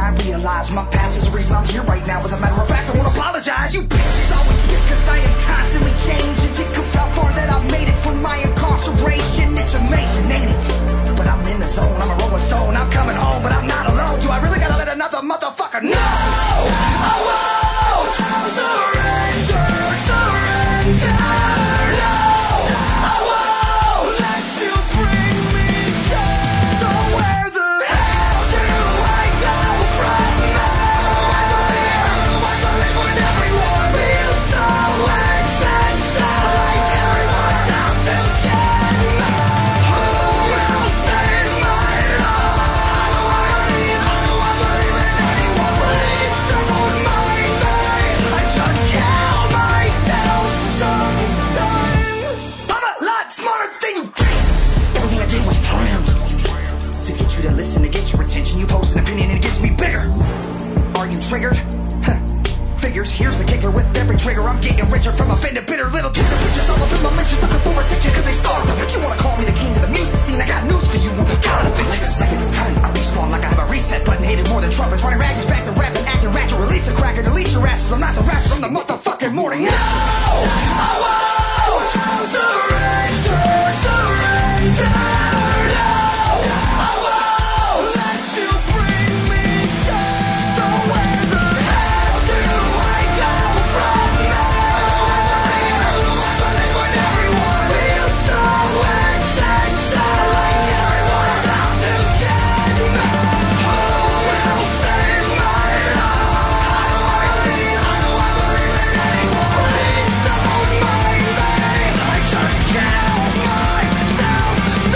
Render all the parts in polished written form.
I realize my past is the reason I'm here right now. As a matter of fact, I won't apologize. You bitches always pissed cause I am constantly changing. Think of how far that I've made it from my incarceration. It's amazing, ain't it? But I'm in the zone, I'm a rolling stone. I'm coming home, but I'm not alone. Do I really gotta let another motherfucker know? I won't surrender, surrender. No, I won't let you bring me down. So where the hell do I go from now? I believe when everyone feels so essential, like everyone's out to get me. Who will save my life? I believe in anyone, please don't mind me. I just count myself sometimes. I'm a lot smarter than you think. Everything I did was planned to get you to listen, to get your attention. You post an opinion and it gets me bigger. Are you triggered? Figures, here's the kicker. With every trigger I'm getting richer from offended, bitter little Twitter bitches all up in my mentions looking for attention cause they starved of it. You wanna call me the king of the music scene? I got news for you. God, I feel like a second time. I respawn like I have a reset button. Hated more than trumpets. Running rags back to rapping, acting ratchet. Release a cracker, delete your asses. I'm not the rapper from the motherfucking morning. No, I won't surrender, surrender. No, I won't let you bring me down. So where the hell do I go from now? I believe when everyone feels so essential, like everyone's out to get me. Who will save my life? I believe in anyone, please don't mind me. I just count myself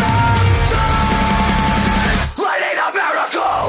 sometimes. Lighting a miracle.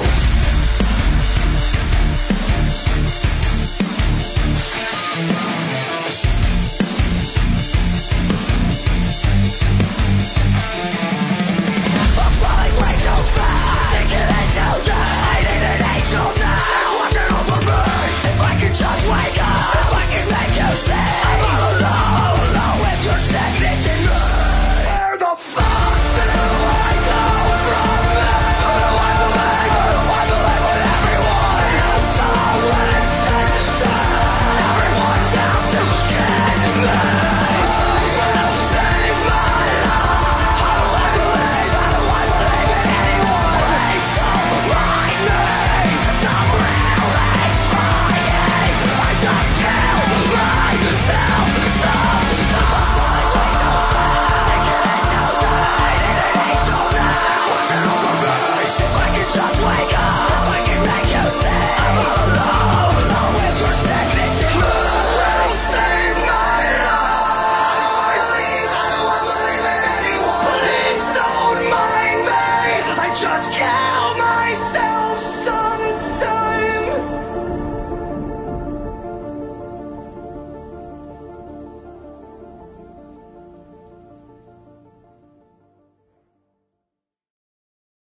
I'm flying way too fast. I'm sinking into death. I need an angel now. It's watching over me. If I could just wake up, if I could make you see, I'm all alone with your sickness in me. Where the fuck do I go from now? Who do I believe? Who do I believe when everyone is so insensitive? Everyone's out to get me. Who will save my life? How do I believe? How do I believe in anyone? Please don't mind me. I'm really trying. I just count myself sometimes. Sinking into death. I need an angel now. It's watching over me. If I could just wake up, if I could make you see, I'm all alone with your sickness in me. Who will save my life? How do I believe in anyone? Please don't mind me. I just count